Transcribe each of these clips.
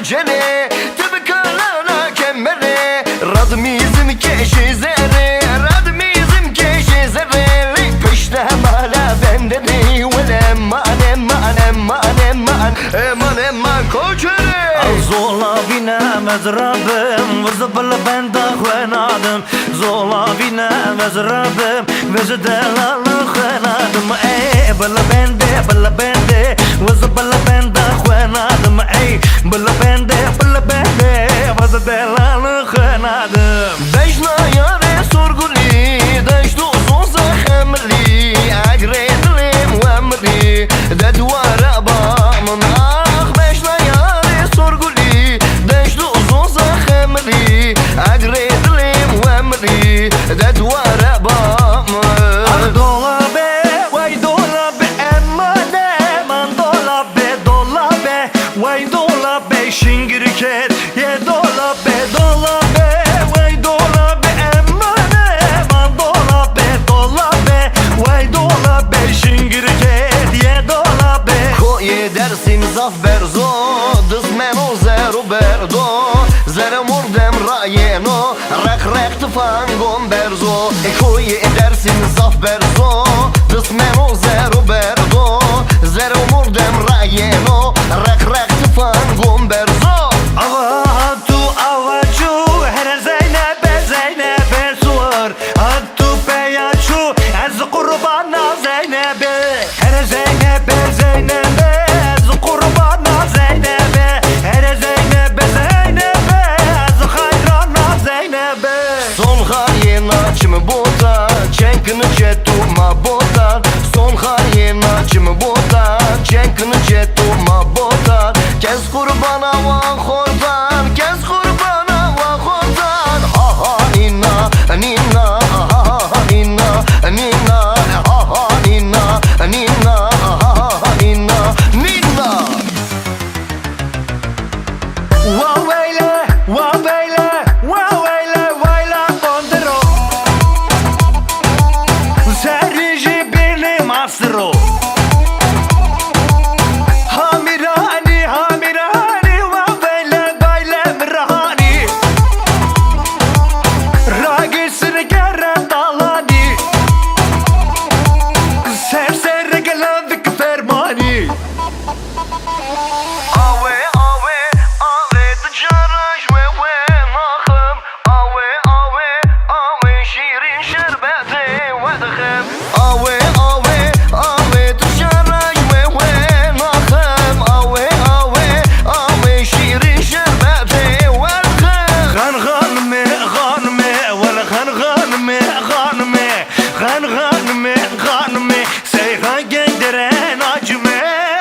جنه تبكالنا كمره ردميزم كشي زره ردميزم كشي زره لي پشته مالا بندني ولا من کوچره زولا بینم از ربم وزبل بنده خوانادم زولا بینم از ربم وزدلال خوانادم ای بل بنده وزبل بنده خوانادم ای بل بنده وزدلال خوانادم دجنا یاره سرگلی دجدو زوز خملی اگری دلیم وملی ددوار با من آخ دجنا یاره سرگلی دجدو زوز خملی اگری دلیم وملی ددوار با من دولابه وای دولابه امانه من دولابه وای دولابه شingir ket ye dolabe vay dolabe emane man dolabe vay dolabe shingir ket ye dolabe Koye dersim zaf berzo Dız meno zero berdo Zere murdem rayeno Rek tıfangom berzo Koye dersim zaf berzo Dız meno zero berdo Zere murdem rayeno Rek tıfangom berzo Avatu avacu her Zeynep'e suar Attu peyaçu ez kurbana Zeynep'e Her Zeynep'e ez kurbana Zeynep'e Her Zeynep'e ez hayrana Zeynep'e Son hayena çimi bota Çenkini çetuma bota Son hayena çimi bota Çenkini çetuma bota Kes kurbana van khordan Kes kurbana van khordan Ha ha nina nina Ha ha nina nina Ha ha nina nina Ha ha nina nina Waweyle bondero Seriji bini masro Hamirani waweyle mirahani Ragisini kerem dalani Serseri geladik fermani Awe تجرج وين ناخم Awe شيرين شربتي ودخم Awe تجرج وين ناخم Awe شيرين شربتي ودخم غانمي سيغان جندرين عجمي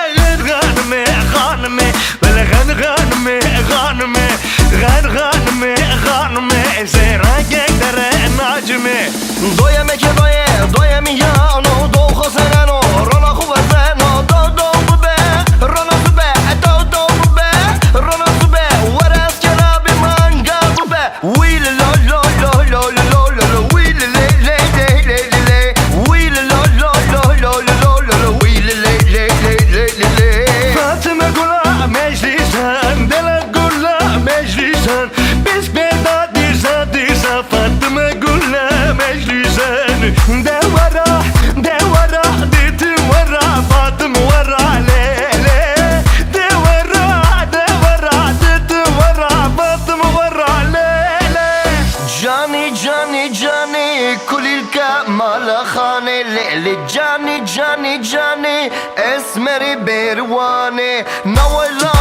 غانمي ولا غانمي سيغان جندرين عجمي Doye meke doye mi yano Do khosenano Rona khuba zeno Do bube Rona zube Do bube Rona zube Waras kerabi manga bube Wheelie lo Wheelie le Wheelie lo Wheelie le Fatıma gula meclisen Dele gula meclisen Biz bedadisa Fatıma gula meclisen Devara ditim vara Fatım vara lele Devara ditim vara Fatım vara lele جانی کلیل مالا خانه لیلی جانی اسمری بیروانه نوالا